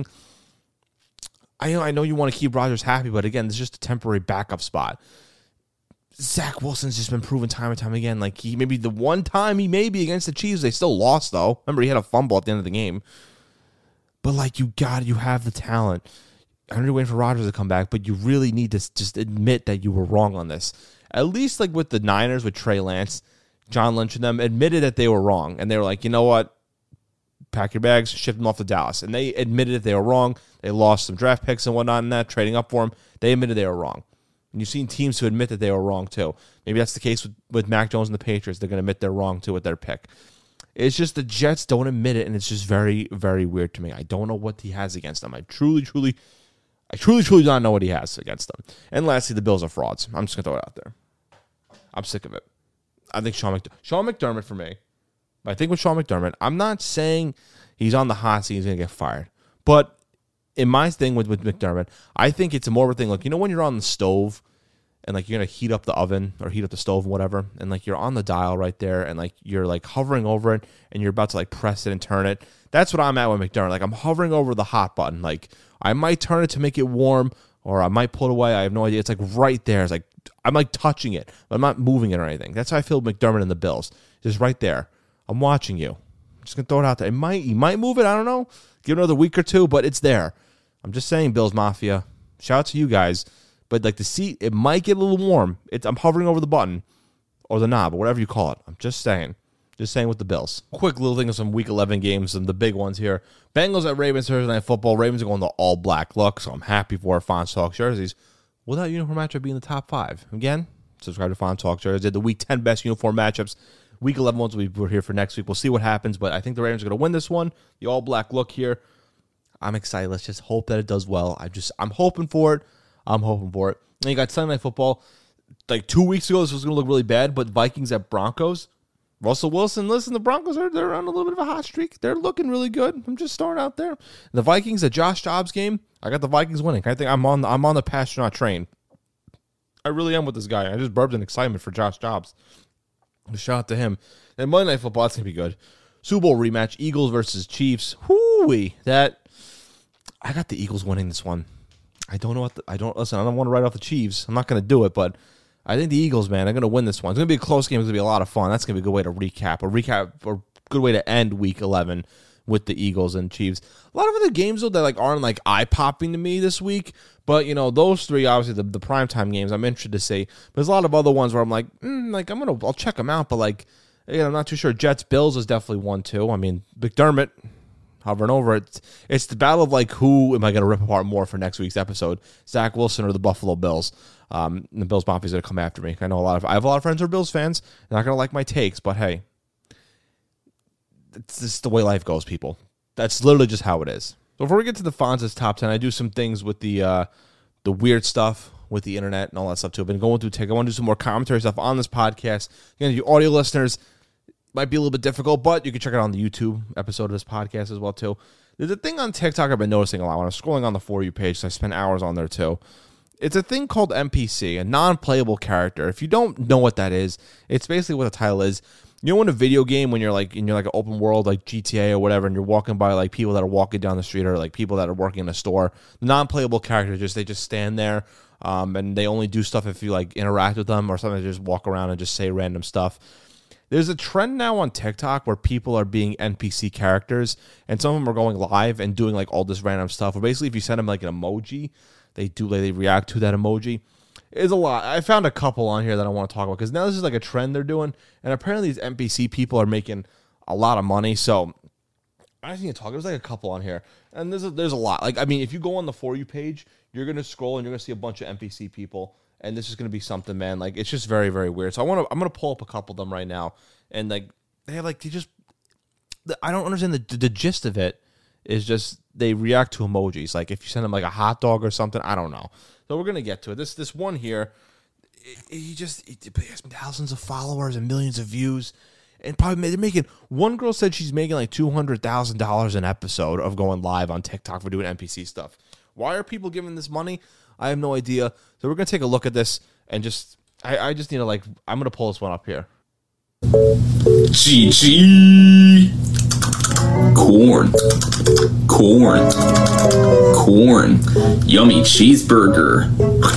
[SPEAKER 1] I know you want to keep Rodgers happy, but again, this is just a temporary backup spot. Zach Wilson's just been proven time and time again. Like, he maybe the one time he may be against the Chiefs, they still lost, though. Remember, he had a fumble at the end of the game. But, like, you have the talent. I know you're waiting for Rodgers to come back, but you really need to just admit that you were wrong on this. At least, like, with the Niners, with Trey Lance, John Lynch and them admitted that they were wrong. And they were like, you know what? Pack your bags, ship them off to Dallas. And they admitted that they were wrong. They lost some draft picks and whatnot in that, trading up for them. They admitted they were wrong. And you've seen teams who admit that they were wrong, too. Maybe that's the case with Mac Jones and the Patriots. They're going to admit they're wrong, too, with their pick. It's just the Jets don't admit it, and it's just very, very weird to me. I don't know what he has against them. I truly do not know what he has against them. And lastly, the Bills are frauds. I'm just going to throw it out there. I'm sick of it. I think Sean McDermott for me. But I think with Sean McDermott, I'm not saying he's on the hot seat, he's going to get fired. But in my thing with McDermott, I think it's more of a thing, like, you know when you're on the stove and, like, you're going to heat up the oven or heat up the stove and whatever, and, like, you're on the dial right there and, like, you're, like, hovering over it and you're about to, like, press it and turn it. That's what I'm at with McDermott. Like, I'm hovering over the hot button. Like, I might turn it to make it warm or I might pull it away. I have no idea. It's, like, right there. It's, like, I'm, like, touching it, but I'm not moving it or anything. That's how I feel with McDermott and the Bills. Just right there. I'm watching you. I'm just going to throw it out there. He might move it. I don't know. Give it another week or two, but it's there. I'm just saying, Bills Mafia. Shout out to you guys. But, like, the seat, it might get a little warm. I'm hovering over the button or the knob or whatever you call it. I'm just saying. Just saying with the Bills. Quick little thing of some Week 11 games and the big ones here. Bengals at Ravens Thursday Night Football. Ravens are going to all black look, so I'm happy for our Font Talk jerseys. Will that uniform matchup be in the top 5? Again, subscribe to Font Talk jerseys. Did the Week 10 best uniform matchups. Week 11 ones we're here for next week. We'll see what happens, but I think the Ravens are going to win this one. The all black look here. I'm excited. Let's just hope that it does well. I'm hoping for it. And you got Sunday Night Football. Like 2 weeks ago, this was going to look really bad, but Vikings at Broncos. Russell Wilson, listen, the Broncos they're on a little bit of a hot streak. They're looking really good. I'm just starting out there. The Vikings, the Josh Dobbs game, I got the Vikings winning. I think I'm on the Pasternak train. I really am with this guy. I just burped in excitement for Josh Dobbs. Shout out to him. And Monday Night Football, that's going to be good. Super Bowl rematch, Eagles versus Chiefs. Whoo-wee. I got the Eagles winning this one. I don't want to write off the Chiefs. I'm not going to do it, but I think the Eagles, man, are going to win this one. It's going to be a close game. It's going to be a lot of fun. That's going to be a good way to recap or good way to end Week 11 with the Eagles and Chiefs. A lot of other games, though, that like aren't like eye-popping to me this week. But, you know, those three, obviously, the primetime games, I'm interested to see. But there's a lot of other ones where I'm like, I'll check them out. But, like, I'm not too sure. Jets-Bills is definitely one, too. I mean, McDermott, hovering over it. It's the battle of, like, who am I going to rip apart more for next week's episode? Zach Wilson or the Buffalo Bills? The Bills Mafia's going to come after me. I have a lot of friends who are Bills fans. They're not going to like my takes, but hey, it's just the way life goes, people. That's literally just how it is. So before we get to the Fonz's top 10, I do some things with the weird stuff with the internet and all that stuff too. I've been going through I want to do some more commentary stuff on this podcast. Again, you audio listeners, might be a little bit difficult, but you can check it out on the YouTube episode of this podcast as well too. There's a thing on TikTok I've been noticing a lot when I'm scrolling on the For You page, so I spend hours on there too. It's a thing called NPC, a non-playable character. If you don't know what that is, it's basically what the title is. You know, in a video game, when you're like in an open world like GTA or whatever, and you're walking by like people that are walking down the street or like people that are working in a store, non-playable characters they just stand there, and they only do stuff if you like interact with them, or something. They just walk around and just say random stuff. There's a trend now on TikTok where people are being NPC characters, and some of them are going live and doing like all this random stuff. Where basically, if you send them like an emoji, they react to that emoji. It's a lot. I found a couple on here that I want to talk about because now this is like a trend they're doing, and apparently these NPC people are making a lot of money. So I just need to talk. There's like a couple on here, and there's a lot. Like, I mean, if you go on the For You page, you're gonna scroll and you're gonna see a bunch of NPC people, and this is gonna be something, man. Like, it's just very, very weird. So I'm gonna pull up a couple of them right now, and like I don't understand the gist of it. Is just they react to emojis. Like if you send them like a hot dog or something, I don't know. So we're gonna get to it. This one here, he has thousands of followers and millions of views, and probably they're making. One girl said she's making like $200,000 an episode of going live on TikTok for doing NPC stuff. Why are people giving this money? I have no idea. So we're gonna take a look at this and just I just need to I'm gonna pull this one up here.
[SPEAKER 7] GG. Corn. Yummy cheeseburger.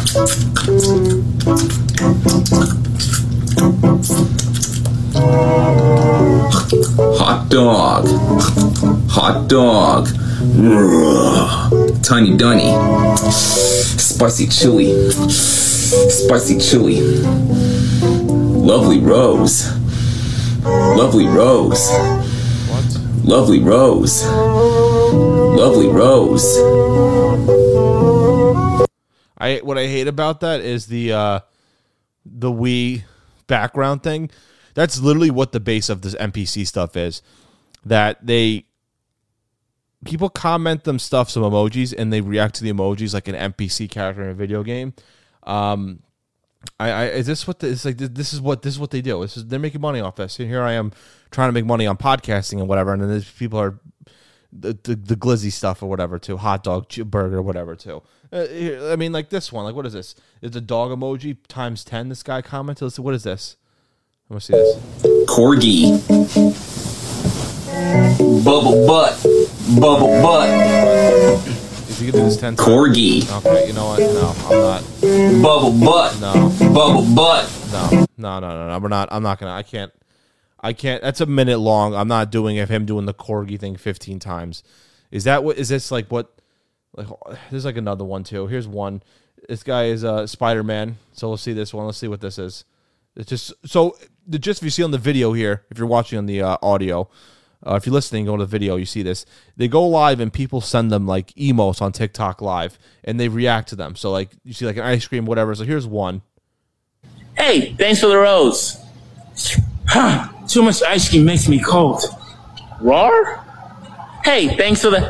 [SPEAKER 7] Hot dog. Tiny Dunny. Spicy chili. Lovely Rose.
[SPEAKER 1] What I hate about that is the Wii background thing. That's literally what the base of this NPC stuff is. That people comment them some emojis, and they react to the emojis like an NPC character in a video game. Is this what this is what they do? They're making money off this. And here I am trying to make money on podcasting and whatever, and then these people are the glizzy stuff or whatever too, hot dog, burger, whatever too. I mean, like this one, like what is this? It's a dog emoji times 10. This guy commented. Let's see, what is this? I'm gonna see this.
[SPEAKER 7] Corgi. Bubble butt.
[SPEAKER 1] If you can do this 10 times.
[SPEAKER 7] Corgi.
[SPEAKER 1] Okay, you know what? No, I'm not.
[SPEAKER 7] Bubble butt.
[SPEAKER 1] No.
[SPEAKER 7] Bubble butt.
[SPEAKER 1] No. We're not. I'm not gonna. I can't. That's a minute long. I'm not doing him doing the corgi thing 15 times. Is that what? Is this like what? Like there's like another one too. Here's one. This guy is Spider-Man. So let's see this one. Let's see what this is. It's just so if you see on the video here, if you're watching on the audio, if you're listening, go to the video, you see this. They go live and people send them like emotes on TikTok live, and they react to them. So like you see like an ice cream, whatever. So here's one.
[SPEAKER 8] Hey, thanks for the rose. Too much ice cream makes me cold. Roar? Hey, thanks for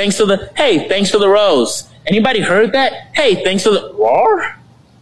[SPEAKER 8] the rose. Anybody heard that? Hey, thanks for the roar?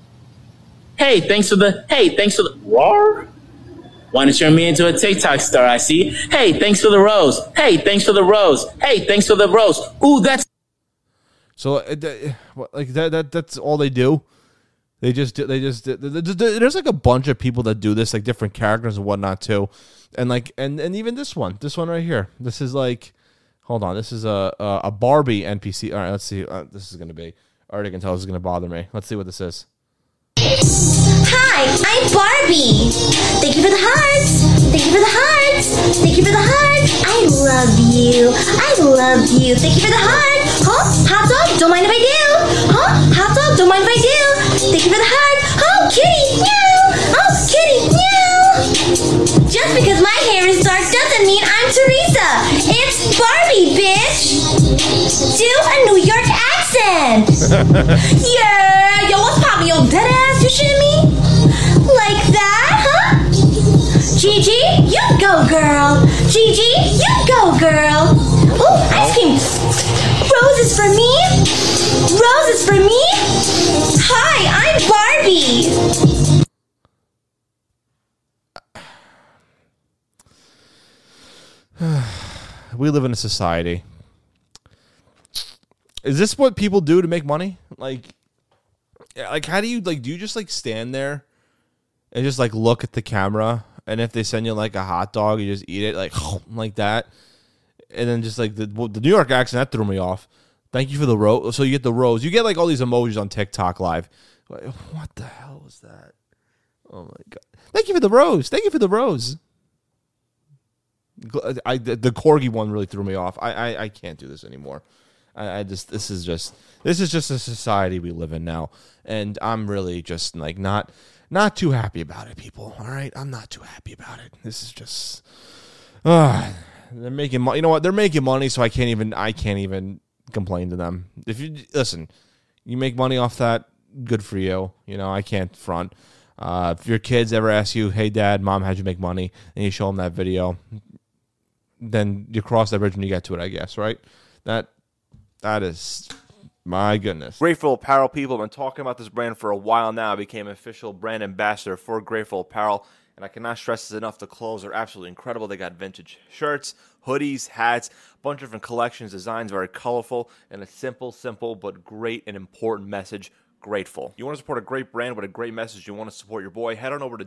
[SPEAKER 8] Hey, thanks for the roar? Want to turn me into a TikTok star, I see. Hey, thanks for the rose. Hey, thanks for the rose. Hey, thanks for the rose. Ooh, that's...
[SPEAKER 1] So, like, that's all they do? There's like a bunch of people that do this, like different characters and whatnot too. And like, and even this one right here. This is like, hold on. This is a Barbie NPC. All right, let's see. This is going to be, I already can tell this is going to bother me. Let's see what this is.
[SPEAKER 9] Hi, I'm Barbie. Thank you for the hearts. Thank you for the hearts. Thank you for the hearts. I love you. Thank you for the heart. Huh? Hot dog? Don't mind if I do. Huh? Hot dog? Don't mind if I do. Thank you for the heart. Oh, kitty. Meow. Oh, kitty. Meow. Just because my hair is dark doesn't mean I'm Teresa. It's Barbie, bitch. Do a New York accent. Yeah. Yo, what's poppin'? Yo, dead ass. You shitting me? Like that, huh? Gigi, you go, girl. Gigi, you go, girl. Ooh, ice cream. Roses for me. Roses for me. Hi, I'm Barbie.
[SPEAKER 1] We live in a society. Is this what people do to make money? Like how do you just like stand there and just like look at the camera, and if they send you like a hot dog, you just eat it like that, and then just like the New York accent that threw me off. Thank you for the rose. So you get the rose. You get like all these emojis on TikTok live. What the hell was that? Oh my god! Thank you for the rose. Thank you for the rose. The corgi one really threw me off. I can't do this anymore. This is just a society we live in now, and I'm really just like not too happy about it, people. All right, I'm not too happy about it. This is just they're making money. You know what? They're making money, so I can't even complain to them. If you listen, you make money off that, good for you. You know, I can't front. If your kids ever ask you, "Hey, Dad, Mom, how'd you make money?" and you show them that video, then you cross that bridge when you get to it, I guess, right? That is, my goodness. Grateful Apparel, people. I've been talking about this brand for a while now. I became an official brand ambassador for Grateful Apparel, and I cannot stress this enough. The clothes are absolutely incredible. They got vintage shirts, hoodies, hats, a bunch of different collections, designs, very colorful, and a simple but great and important message. Grateful. You want to support a great brand with a great message, you want to support your boy, head on over to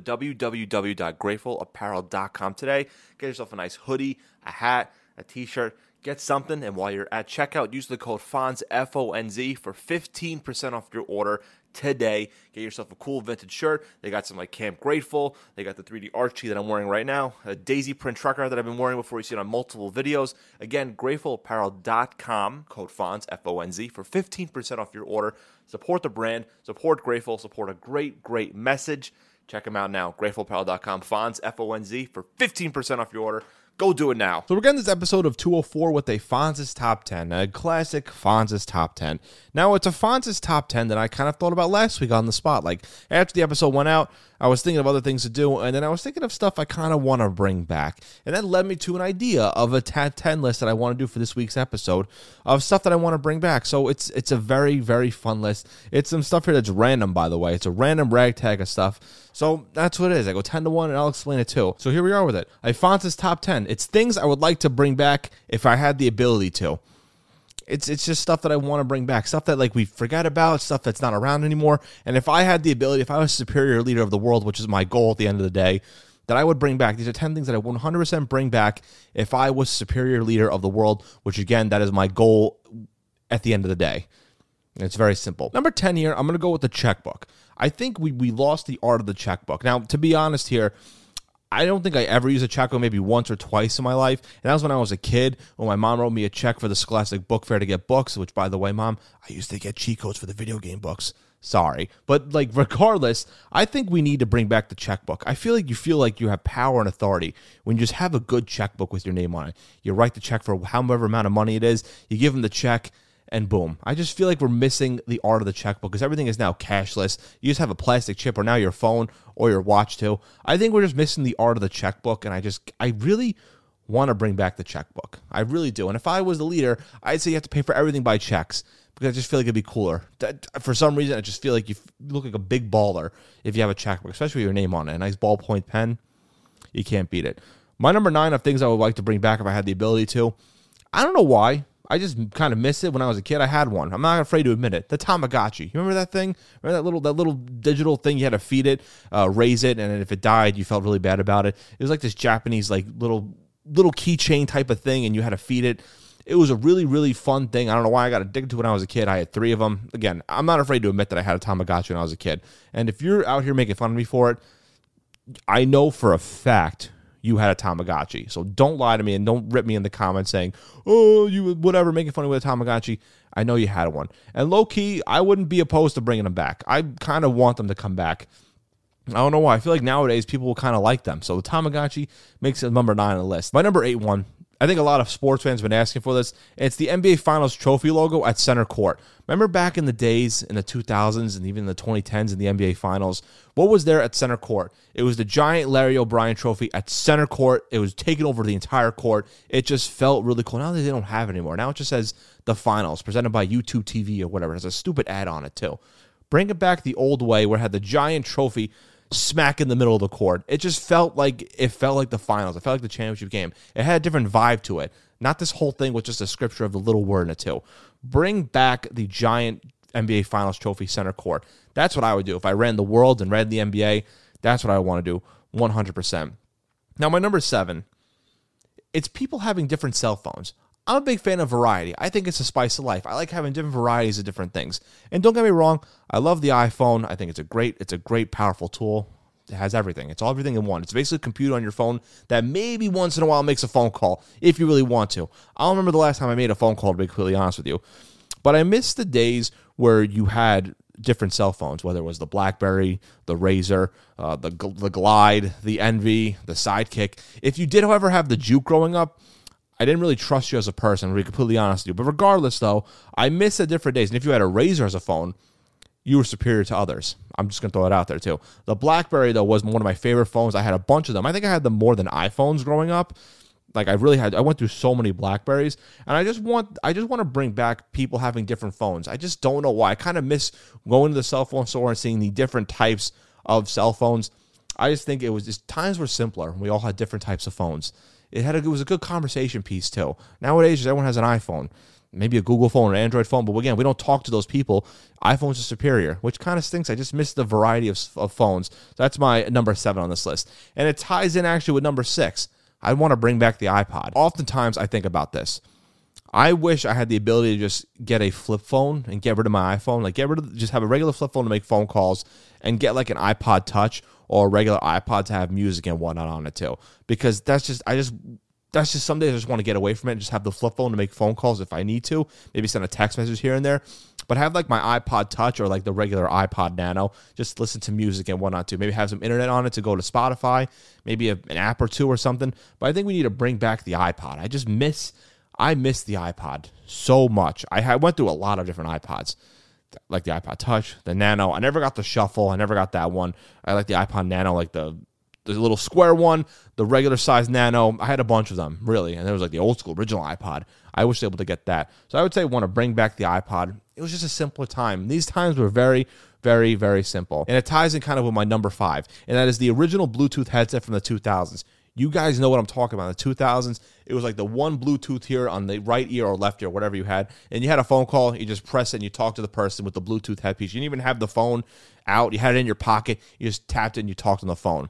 [SPEAKER 1] www.gratefulapparel.com today. Get yourself a nice hoodie, a hat, a t-shirt, get something, and while you're at checkout, use the code FONZ, F-O-N-Z, for 15% off your order today. Get yourself a cool vintage shirt. They got some like Camp Grateful. They got the 3D Archie that I'm wearing right now, a Daisy print trucker that I've been wearing before. You see it on multiple videos. Again, gratefulapparel.com, code FONZ, F-O-N-Z, for 15% off your order. Support the brand, support Grateful, support a great, great message. Check them out now, gratefulapparel.com, FONZ, F-O-N-Z, for 15% off your order. Go do it now. So we're getting this episode of 204 with a Fonz's Top 10, a classic Fonz's Top 10. Now, it's a Fonz's Top 10 that I kind of thought about last week on the spot. Like, after the episode went out, I was thinking of other things to do, and then I was thinking of stuff I kind of want to bring back. And that led me to an idea of a top 10 list that I want to do for this week's episode of stuff that I want to bring back. So it's a very, very fun list. It's some stuff here that's random, by the way. It's a random ragtag of stuff. So that's what it is. I go 10 to 1, and I'll explain it too. So here we are with it. A Fonz's Top 10. It's things I would like to bring back if I had the ability to. It's just stuff that I want to bring back, stuff that like we forget about, stuff that's not around anymore. And if I had the ability, if I was superior leader of the world, which is my goal at the end of the day, that I would bring back. These are 10 things that I would 100% bring back if I was superior leader of the world, which again, that is my goal at the end of the day. And it's very simple. Number 10 here, I'm going to go with the checkbook. I think we lost the art of the checkbook. Now, to be honest here, I don't think I ever used a checkbook, maybe once or twice in my life. And that was when I was a kid, when my mom wrote me a check for the Scholastic Book Fair to get books, which, by the way, Mom, I used to get cheat codes for the video game books. Sorry. But, like, regardless, I think we need to bring back the checkbook. I feel like you have power and authority when you just have a good checkbook with your name on it. You write the check for however amount of money it is. You give them the check. And boom. I just feel like we're missing the art of the checkbook because everything is now cashless. You just have a plastic chip or now your phone or your watch too. I think we're just missing the art of the checkbook, and I really want to bring back the checkbook. I really do. And if I was the leader, I'd say you have to pay for everything by checks because I just feel like it'd be cooler. For some reason, I just feel like you look like a big baller if you have a checkbook, especially with your name on it. A nice ballpoint pen, you can't beat it. My number 9 of things I would like to bring back if I had the ability to, I don't know why. I just kind of miss it. When I was a kid, I had one. I'm not afraid to admit it. The Tamagotchi. You remember that thing? Remember that little digital thing? You had to feed it, raise it, and if it died, you felt really bad about it. It was like this Japanese like little keychain type of thing, and you had to feed it. It was a really, really fun thing. I don't know why I got addicted to it when I was a kid. I had 3 of them. Again, I'm not afraid to admit that I had a Tamagotchi when I was a kid. And if you're out here making fun of me for it, I know for a fact you had a Tamagotchi. So don't lie to me and don't rip me in the comments saying, oh, you whatever, making fun of me with a Tamagotchi. I know you had one. And low-key, I wouldn't be opposed to bringing them back. I kind of want them to come back. I don't know why. I feel like nowadays people will kind of like them. So the Tamagotchi makes it number 9 on the list. My number 8 one, I think a lot of sports fans have been asking for this. It's the NBA Finals trophy logo at center court. Remember back in the days, in the 2000s and even the 2010s in the NBA Finals, what was there at center court? It was the giant Larry O'Brien trophy at center court. It was taking over the entire court. It just felt really cool. Now they don't have it anymore. Now it just says the Finals, presented by YouTube TV or whatever. It has a stupid ad on it too. Bring it back the old way where it had the giant trophy smack in the middle of the court. It just felt like the finals. It felt like the championship game. It had a different vibe to it. Not this whole thing with just a scripture of the little word in it too. Bring back the giant NBA Finals trophy center court. That's what I would do. If I ran the world and ran the NBA, that's what I want to do 100%. Now, my number 7, it's people having different cell phones. I'm a big fan of variety. I think it's a spice of life. I like having different varieties of different things. And don't get me wrong, I love the iPhone. I think it's a great, powerful tool. It has everything. It's all everything in one. It's basically a computer on your phone that maybe once in a while makes a phone call if you really want to. I don't remember the last time I made a phone call, to be completely honest with you. But I miss the days where you had different cell phones, whether it was the BlackBerry, the Razor, the Glide, the Envy, the Sidekick. If you did, however, have the Juke growing up, I didn't really trust you as a person, to be completely honest with you. But regardless, though, I miss the different days. And if you had a Razor as a phone, you were superior to others. I'm just going to throw it out there, too. The BlackBerry, though, was one of my favorite phones. I had a bunch of them. I think I had them more than iPhones growing up. Like, I went through so many BlackBerries. And I just want to bring back people having different phones. I just don't know why. I kind of miss going to the cell phone store and seeing the different types of cell phones. I just think times were simpler. We all had different types of phones. It was a good conversation piece, too. Nowadays, everyone has an iPhone. maybe a Google phone or Android phone. But again, we don't talk to those people. iPhones are superior, which kind of stinks. I just miss the variety of phones. So that's my number 7 on this list. And it ties in actually with number 6. I want to bring back the iPod. Oftentimes I think about this. I wish I had the ability to just get a flip phone and get rid of my iPhone. Like just have a regular flip phone to make phone calls and get like an iPod Touch or a regular iPod to have music and whatnot on it too. Because that's just some days I just want to get away from it and just have the flip phone to make phone calls if I need to. Maybe send a text message here and there. But have like my iPod Touch or like the regular iPod Nano, just listen to music and whatnot too. Maybe have some internet on it to go to Spotify, maybe an app or two or something. But I think we need to bring back the iPod. I miss the iPod so much. I went through a lot of different iPods, like the iPod Touch, the Nano. I never got the Shuffle. I never got that one. I like the iPod Nano, like the little square one, the regular size Nano. I had a bunch of them, really. And there was like the old school original iPod. I was able to get that. So I would say I want to bring back the iPod. It was just a simpler time. These times were very, very, very simple. And it ties in kind of with my number 5. And that is the original Bluetooth headset from the 2000s. You guys know what I'm talking about. In the 2000s, it was like the one Bluetooth here on the right ear or left ear, whatever you had. And you had a phone call. You just press it and you talk to the person with the Bluetooth headpiece. You didn't even have the phone out. You had it in your pocket. You just tapped it and you talked on the phone.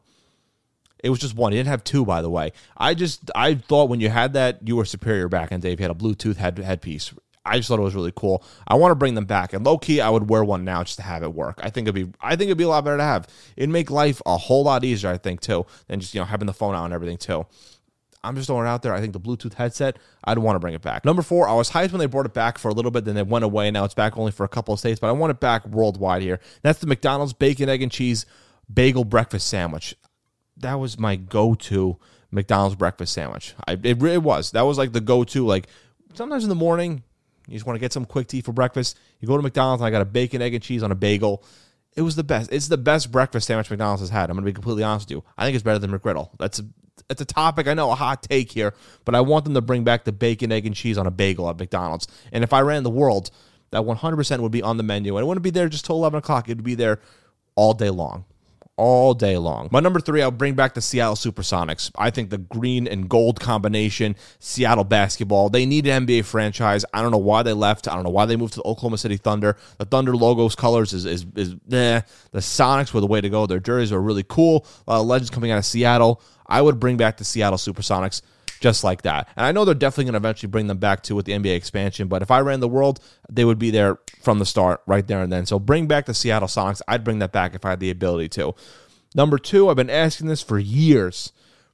[SPEAKER 1] It was just one. You didn't have two, by the way. I thought when you had that, you were superior back in the day. If you had a Bluetooth headpiece. I just thought it was really cool. I want to bring them back. And low-key, I would wear one now just to have it work. I think it'd be a lot better to have. It'd make life a whole lot easier, I think, too, than just, having the phone out and everything, too. I'm just throwing it out there. I think the Bluetooth headset, I'd want to bring it back. Number 4, I was hyped when they brought it back for a little bit, then it went away. Now it's back only for a couple of states, but I want it back worldwide here. That's the McDonald's bacon, egg, and cheese bagel breakfast sandwich. That was my go-to McDonald's breakfast sandwich. It really was. That was like the go-to. Like sometimes in the morning, you just want to get some quick tea for breakfast. You go to McDonald's and I got a bacon, egg, and cheese on a bagel. It was the best. It's the best breakfast sandwich McDonald's has had. I'm going to be completely honest with you. I think it's better than McGriddle. That's a topic. I know, a hot take here, but I want them to bring back the bacon, egg, and cheese on a bagel at McDonald's. And if I ran the world, that 100% would be on the menu. And it wouldn't be there just till 11 o'clock. It would be there all day long. All day long. My number 3, I'll bring back the Seattle Supersonics. I think the green and gold combination, Seattle basketball, they need an NBA franchise. I don't know why they left. I don't know why they moved to the Oklahoma City Thunder. The Thunder logo's colors is The Sonics were the way to go. Their jerseys are really cool. A lot of legends coming out of Seattle. I would bring back the Seattle Supersonics just like that. And I know they're definitely going to eventually bring them back too with the NBA expansion, but if I ran the world, they would be there from the start, right there and then. So bring back the Seattle Sonics. I'd bring that back if I had the ability to. Number 2, I've been asking this for years.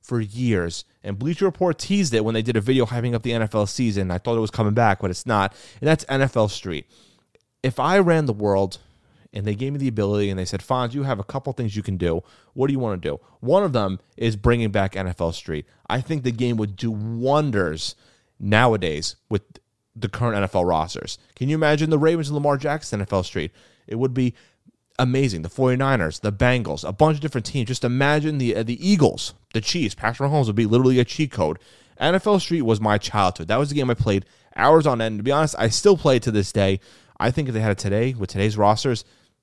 [SPEAKER 1] And Bleacher Report teased it when they did a video hyping up the NFL season. I thought it was coming back, but it's not. And that's NFL Street. If I ran the world and they gave me the ability and they said, Fonz, you have a couple things you can do. What do you want to do? One of them is bringing back NFL Street. I think the game would do wonders nowadays with the current NFL rosters. Can you imagine the Ravens and Lamar Jackson NFL Street? It would be amazing. The 49ers, the Bengals, a bunch of different teams. Just imagine the Eagles, the Chiefs. Patrick Mahomes would be literally a cheat code. NFL Street was my childhood. That was the game I played hours on end. To be honest, I still play it to this day. I think if they had it today, with today's rosters,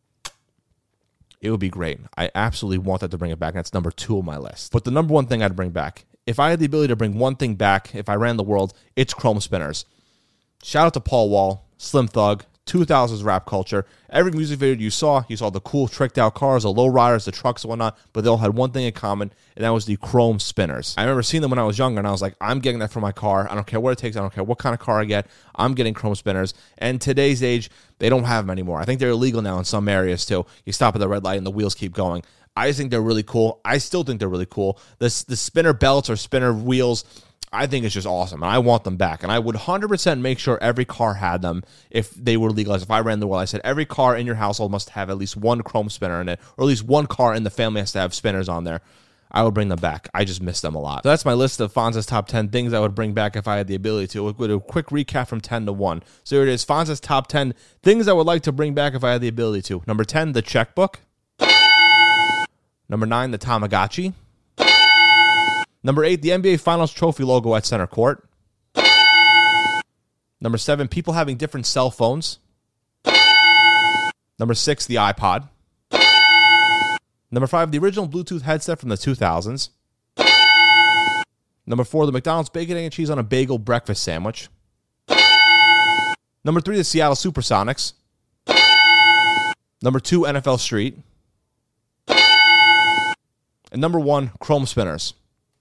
[SPEAKER 1] it would be great. I absolutely want that to bring it back. That's number 2 on my list. But the number 1 thing I'd bring back, if I had the ability to bring one thing back, if I ran the world, it's chrome spinners. Shout out to Paul Wall, Slim Thug, 2000s rap culture. Every music video you saw the cool tricked out cars, the low riders, the trucks and whatnot, but they all had one thing in common, and that was the chrome spinners. I remember seeing them when I was younger, and I was like, I'm getting that for my car. I don't care what it takes. I don't care what kind of car I get. I'm getting chrome spinners. And today's age, they don't have them anymore. I think they're illegal now in some areas too. You stop at the red light and the wheels keep going. I just think they're really cool. I still think they're really cool. The spinner belts or spinner wheels, I think it's just awesome, and I want them back. And I would 100% make sure every car had them if they were legalized. If I ran the world, I said every car in your household must have at least one chrome spinner in it, or at least one car in the family has to have spinners on there. I would bring them back. I just miss them a lot. So that's my list of Fonz's top 10 things I would bring back if I had the ability to. We'll do a quick recap from 10 to 1. So here it is, Fonz's top 10 things I would like to bring back if I had the ability to. Number 10, the checkbook. Number 9, the Tamagotchi. Number 8, the NBA Finals trophy logo at center court. Number 7, people having different cell phones. Number 6, the iPod. Number 5, the original Bluetooth headset from the 2000s. Number 4, the McDonald's bacon, egg, and cheese on a bagel breakfast sandwich. Number 3, the Seattle Supersonics. Number 2, NFL Street. And number 1, Chrome Spinners.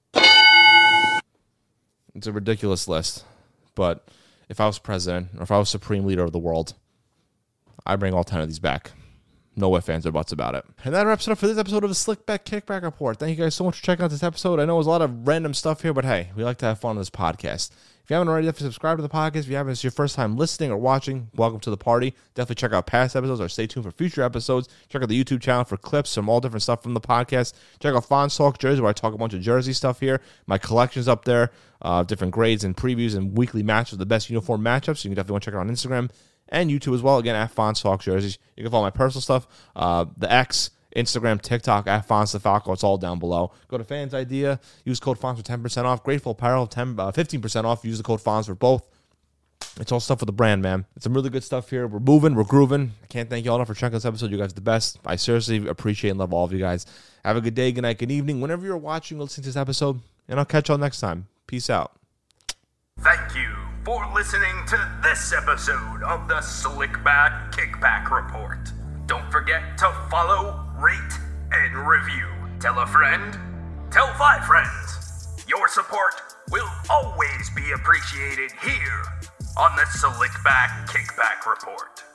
[SPEAKER 1] It's a ridiculous list, but if I was president or if I was supreme leader of the world, I'd bring all 10 of these back. No ifs, ands, or buts about it. And that wraps it up for this episode of the Slick Back Kickback Report. Thank you guys so much for checking out this episode. I know it was a lot of random stuff here, but hey, we like to have fun on this podcast. If you haven't already, definitely subscribe to the podcast. If you haven't, it's your first time listening or watching, welcome to the party. Definitely check out past episodes or stay tuned for future episodes. Check out the YouTube channel for clips from all different stuff from the podcast. Check out Fonz Talk Jersey, where I talk a bunch of Jersey stuff here. My collection's up there, different grades and previews and weekly matches of the best uniform matchups. So you can definitely want to check it out on Instagram and YouTube as well. Again, at Fonz Talk Jerseys. You can follow my personal stuff, the X, Instagram, TikTok, at Fonz the Falco. It's all down below. Go to Fans Idea. Use code Fonz for 10% off. Grateful Apparel, 15% off. Use the code Fonz for both. It's all stuff for the brand, man. It's some really good stuff here. We're moving. We're grooving. I can't thank you all enough for checking this episode. You guys are the best. I seriously appreciate and love all of you guys. Have a good day, good night, good evening. Whenever you're watching or listening to this episode, and I'll catch y'all next time. Peace out.
[SPEAKER 6] Thank you for listening to this episode of the Slickback Kickback Report. Don't forget to follow, rate, and review. Tell a friend, tell 5 friends. Your support will always be appreciated here on the Slickback Kickback Report.